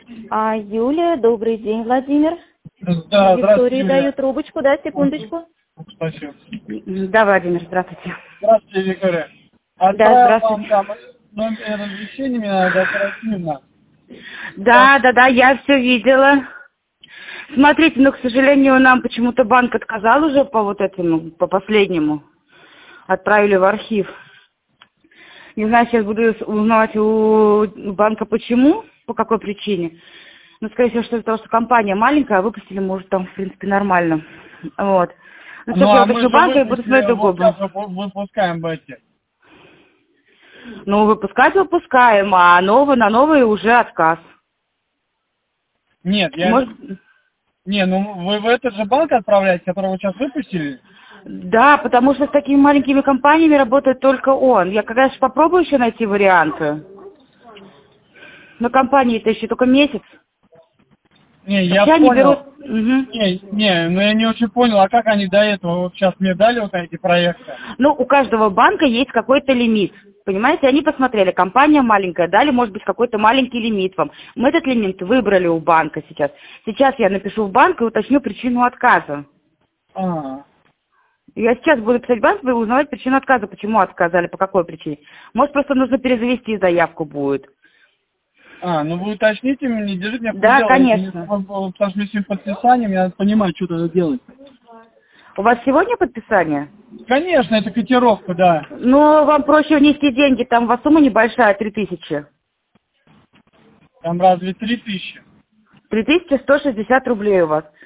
Юлия, добрый день, Владимир. Да, здравствуйте, Виктории Юлия. даю трубочку, да, секундочку. Спасибо. Да, Владимир, здравствуйте. Здравствуйте, Виктория. Да, Отправил вам здравствуйте. там номер разрешения, мне надо оперативно. Да, я все видела. Смотрите, но, к сожалению, нам почему-то банк отказал уже по вот этому, по последнему. Отправили в архив. Не знаю, сейчас буду узнавать у банка почему, по какой причине. Но, скорее всего, что из-за того, что компания маленькая, а выпустили, может, там, в принципе, нормально. Вот. Ну, сейчас я А мы уточню же банка и буду смотреть выпустили, другой вот банк. сейчас выпускаем бэти. Ну, выпускать выпускаем, а на новые уже отказ. Нет, Может, ну вы в этот же банк отправляете, который вы сейчас выпустили? да, потому что с такими маленькими компаниями работает только он. Я, конечно, попробую еще найти варианты. Но компании-то еще только месяц. Не, я Вообще они берут... понял. Мгм. Но я не очень понял, а как они до этого вот сейчас мне дали вот эти проекты? Ну, у каждого банка есть какой-то лимит. Понимаете, они посмотрели, компания маленькая, дали, может быть, какой-то маленький лимит вам. Мы этот лимит выбрали у банка сейчас. Сейчас я напишу в банк и уточню причину отказа. Я сейчас буду писать в банк и узнавать причину отказа, почему отказали, по какой причине. Может, просто нужно перезавести заявку будет. Ну вы уточните, не держите меня в Да, пределах, конечно. потому что с этим подписанием я надо понимать, что надо делать. У вас сегодня подписание? Конечно, это котировка, да. Ну, вам проще внести деньги, там у вас сумма небольшая, 3000. Там разве 3000? 3160 рублей у вас.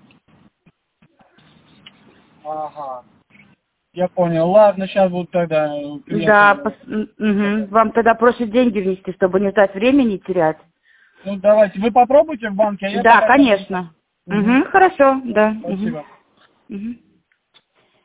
Ага. Я понял. Ладно, сейчас буду тогда Да, приехать. вам тогда проще деньги внести, чтобы не ждать времени и терять. Ну, давайте. Вы попробуйте в банке, а я Да, пока... конечно. Мгм. Хорошо, да. Спасибо. Мгм.